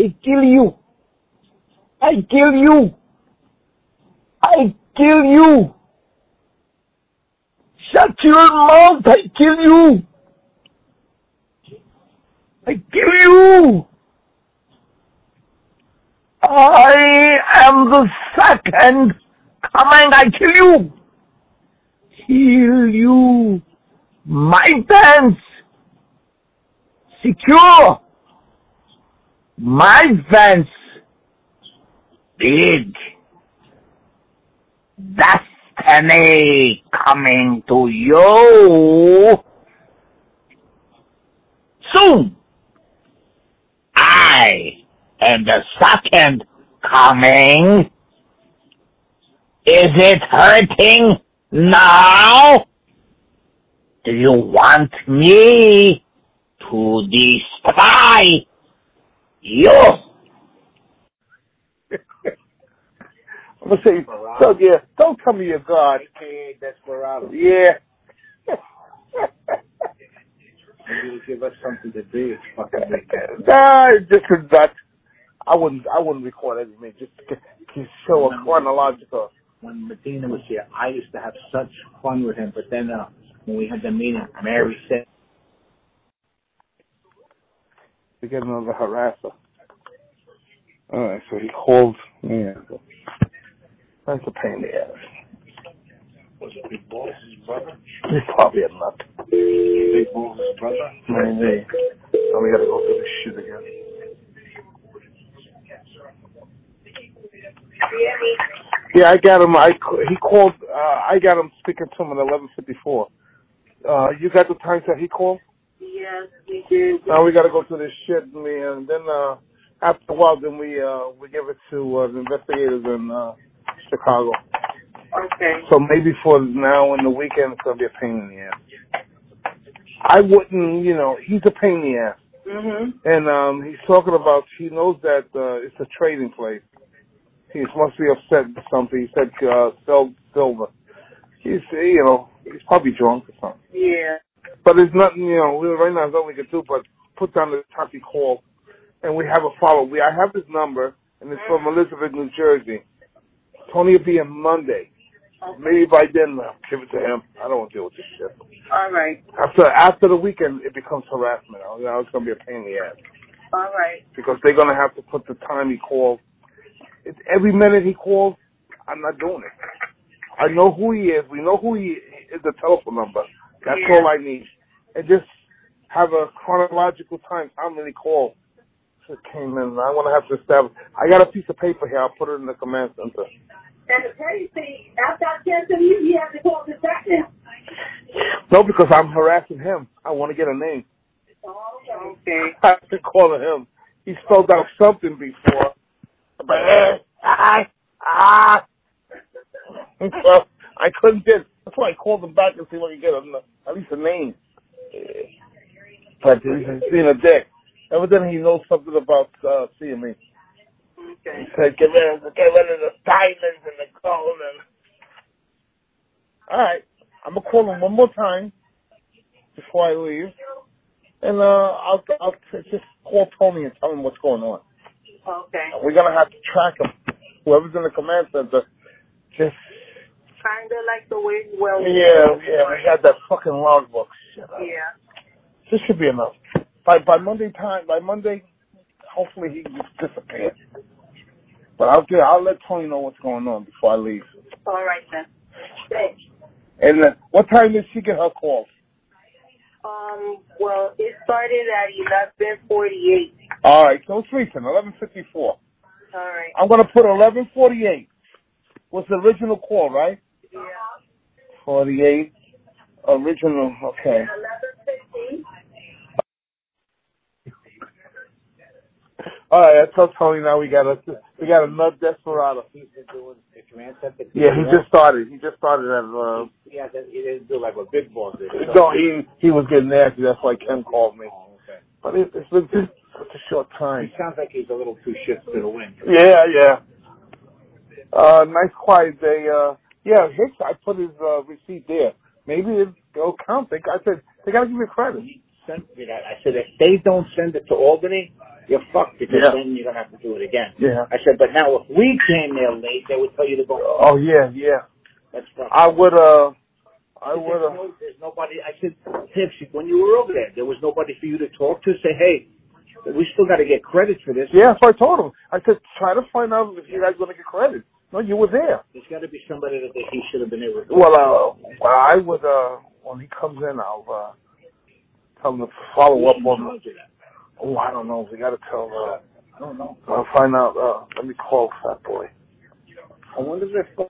I kill you. I kill you. I kill you. Shut your mouth. I kill you. I kill you. I am the second coming. I kill you. Kill you. My pants. Secure. My pants. Big. Destiny coming to you. Soon. I am the second coming. Is it hurting now? Do you want me to destroy you? I'm gonna say, so yeah, don't tell me you're God. AKA Desperado. Yeah. Maybe you give us something to do. It's fucking weekend. Nah, just a nut. I wouldn't record everything. Just to show a chronological. When Medina was here, I used to have such fun with him. But then when we had the meeting, Mary said, "We get another harasser." All right, so he called. Yeah, that's a pain in the ass. was it Big Boss's brother? He's probably a nut. Big Boss's brother? Maybe. Oh, we gotta go through this shit again. Yeah, I got him. He called. I got him speaking to him at 11:54. You got the time that he called? Yes, we did. Now we got to go through this shit, and then after a while, then we give it to the investigators in Chicago. Okay. So maybe for now and the weekend, it's gonna be a pain in the ass. I wouldn't, he's a pain in the ass. Mhm. And he's talking about. He knows that it's a trading place. He must be upset with something. He said sell silver. He's probably drunk or something. Yeah. But there's nothing, right now there's nothing we can do but put down the top he called, and we have a follow. I have his number, and it's from Elizabeth, New Jersey. Tony will be in Monday. Okay. Maybe by then I'll give it to him. I don't want to deal with this shit. All right. After the weekend, it becomes harassment. It's going to be a pain in the ass. All right. Because they're going to have to put the time he called. It's every minute he calls, I'm not doing it. I know who he is. We know who he is, the telephone number. That's all I need. And just have a chronological time. How many calls it came in? I want to have to establish. I got a piece of paper here. I'll put it in the command center. And the crazy thing, after I sent him you, he has to call the second. No, because I'm harassing him. I want to get a name. Oh, okay. I have to call him. He spelled out something before. But so I couldn't get. That's why I called him back and see if I could get at least a name. But he's being a dick. Evidently, he knows something about seeing me. Okay. He said, "Get rid of the diamonds and the gold." All right, I'm gonna call him one more time before I leave, and I'll just call Tony and tell him what's going on. Okay. We're going to have to track him. Whoever's in the command center, just... Kind of like the way, Yeah, we had that fucking logbook. Shit. Yeah. This should be enough. By Monday, hopefully he disappears. But I'll let Tony know what's going on before I leave. All right, then. Thanks. And what time did she get her call? Well, it started at 11:48. All right, so it's recent, 11:54. All right. I'm going to put 11:48. Was the original call, right? Yeah. 48. Original, okay. 11:50. All right, I told Tony now we got a nut desperado. Yeah, he just started. He just started at. He didn't do like what Big Boss did. No, he was getting nasty. That's why Ken called me. Oh, okay. But it's been such a short time. He sounds like he's a little too shit to the wind. Yeah. Nice quiet day. Yeah, Hicks. I put his receipt there. Maybe it'll count. I said they gotta give me credit. I said if they don't send it to Albany, you're fucked because Yeah. then you're going to have to do it again. Yeah. I said, but now if we came there late, they would tell you to go. Oh, yeah, yeah. That's fucked. There's nobody. I said, Tibbs, when you were over there was nobody for you to talk to? Say, hey, we still got to get credit for this. Yeah, so I told him. I said, try to find out if you guys going to get credit. No, you were there. There's got to be somebody that he should have been able to. Well, I would, when he comes in, I'll tell him to follow up on. Oh, I don't know. We got to tell. I don't know. I'll find out. Let me call Fat Boy. I wonder if